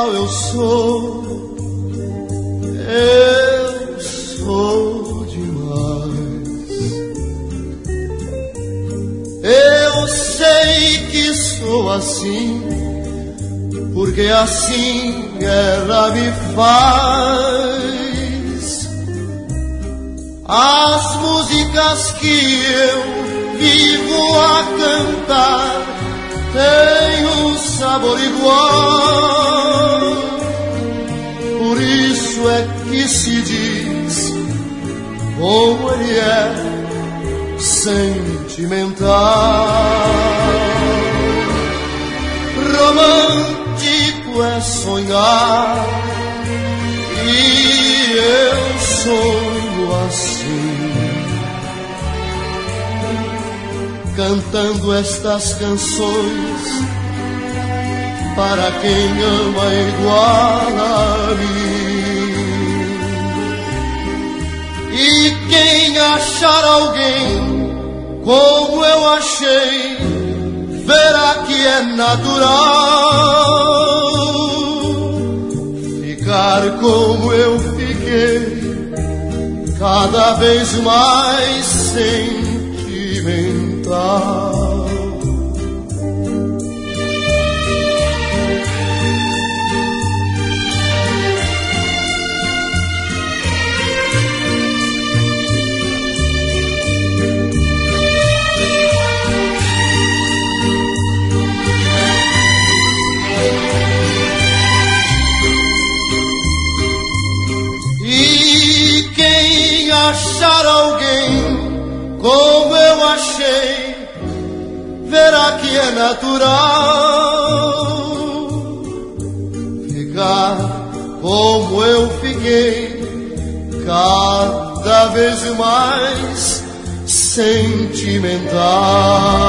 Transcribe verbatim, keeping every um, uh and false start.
qual eu sou. Eu sou demais. Eu sei que sou assim, porque assim ela me faz. As músicas que eu vivo a cantar têm um sabor igual. Por isso é que se diz como ele é sentimental. Romântico é sonhar, e eu sonho assim, cantando estas canções para quem ama igual a mim. E quem achar alguém como eu achei, verá que é natural ficar como eu fiquei, cada vez mais sentimental. Achar alguém como eu achei, verá que é natural ficar como eu fiquei, cada vez mais sentimental.